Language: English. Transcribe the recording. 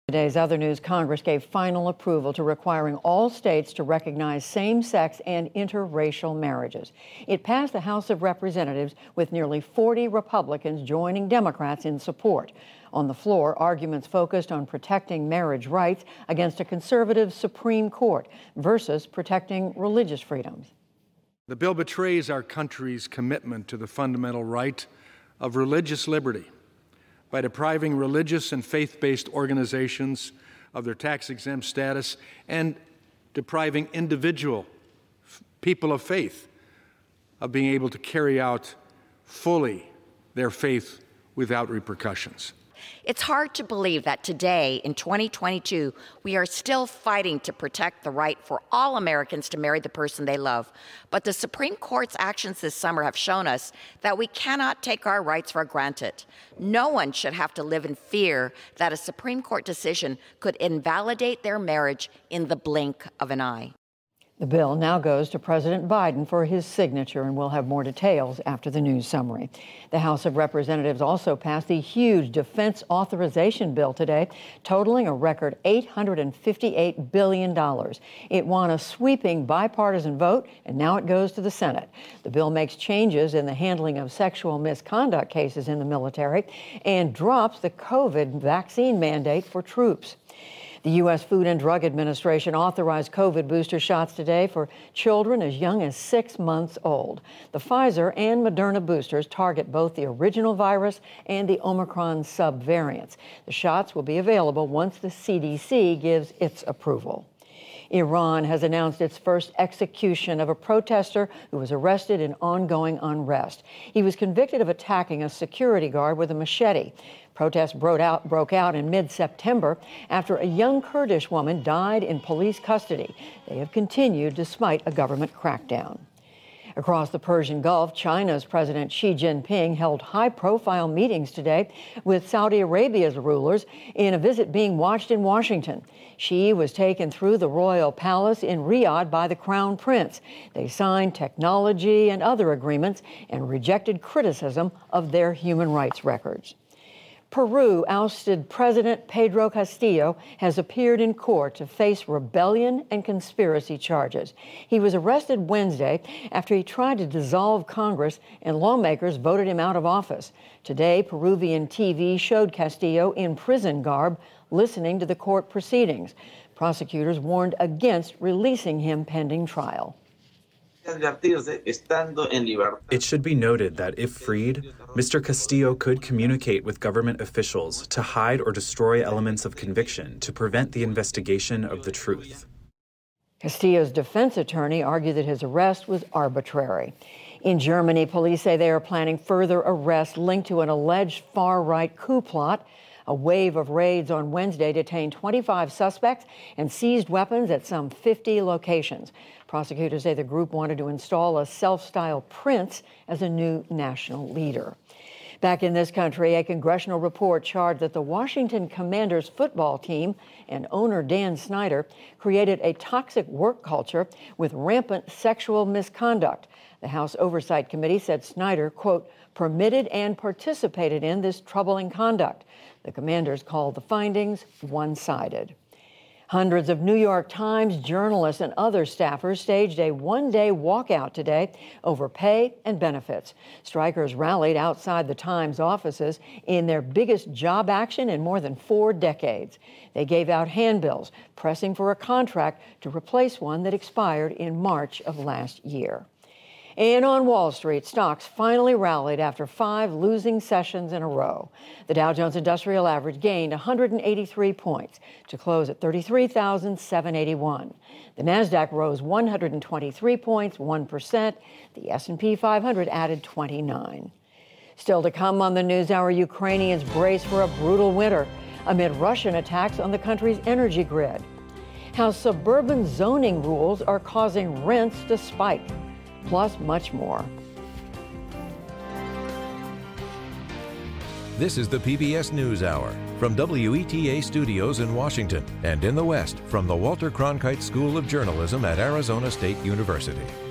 Today's other news, Congress gave final approval to requiring all states to recognize same-sex and interracial marriages. It passed the House of Representatives with nearly 40 Republicans joining Democrats in support. On the floor, arguments focused on protecting marriage rights against a conservative Supreme Court versus protecting religious freedoms. The bill betrays our country's commitment to the fundamental right of religious liberty by depriving religious and faith-based organizations of their tax-exempt status and depriving individual people of faith of being able to carry out fully their faith without repercussions. It's hard to believe that today, in 2022, we are still fighting to protect the right for all Americans to marry the person they love. But the Supreme Court's actions this summer have shown us that we cannot take our rights for granted. No one should have to live in fear that a Supreme Court decision could invalidate their marriage in the blink of an eye. The bill now goes to President Biden for his signature, and we'll have more details after the news summary. The House of Representatives also passed the huge defense authorization bill today, totaling a record $858 billion. It won a sweeping bipartisan vote, and now it goes to the Senate. The bill makes changes in the handling of sexual misconduct cases in the military and drops the COVID vaccine mandate for troops. The U.S. Food and Drug Administration authorized COVID booster shots today for children as young as 6 months old. The Pfizer and Moderna boosters target both the original virus and the Omicron subvariants. The shots will be available once the CDC gives its approval. Iran has announced its first execution of a protester who was arrested in ongoing unrest. He was convicted of attacking a security guard with a machete. Protests broke out in mid-September after a young Kurdish woman died in police custody. They have continued despite a government crackdown. Across the Persian Gulf, China's President Xi Jinping held high-profile meetings today with Saudi Arabia's rulers in a visit being watched in Washington. Xi was taken through the royal palace in Riyadh by the Crown Prince. They signed technology and other agreements and rejected criticism of their human rights records. Peru ousted President Pedro Castillo has appeared in court to face rebellion and conspiracy charges. He was arrested Wednesday after he tried to dissolve Congress and lawmakers voted him out of office. Today, Peruvian TV showed Castillo in prison garb listening to the court proceedings. Prosecutors warned against releasing him pending trial. It should be noted that if freed, Mr. Castillo could communicate with government officials to hide or destroy elements of conviction to prevent the investigation of the truth. Castillo's defense attorney argued that his arrest was arbitrary. In Germany, police say they are planning further arrests linked to an alleged far-right coup plot. A wave of raids on Wednesday detained 25 suspects and seized weapons at some 50 locations. Prosecutors say the group wanted to install a self-styled prince as a new national leader. Back in this country, a congressional report charged that the Washington Commanders football team and owner Dan Snyder created a toxic work culture with rampant sexual misconduct. The House Oversight Committee said Snyder, quote, permitted and participated in this troubling conduct. The Commanders called the findings one-sided. Hundreds of New York Times journalists and other staffers staged a one-day walkout today over pay and benefits. Strikers rallied outside the Times offices in their biggest job action in more than 4 decades. They gave out handbills, pressing for a contract to replace one that expired in March of last year. And on Wall Street, stocks finally rallied after 5 losing sessions in a row. The Dow Jones Industrial Average gained 183 points to close at 33,781. The Nasdaq rose 123 points, 1%. The S&P 500 added 29. Still to come on the NewsHour, Ukrainians brace for a brutal winter amid Russian attacks on the country's energy grid. How suburban zoning rules are causing rents to spike. Plus much more. This is the PBS NewsHour from WETA Studios in Washington and in the West from the Walter Cronkite School of Journalism at Arizona State University.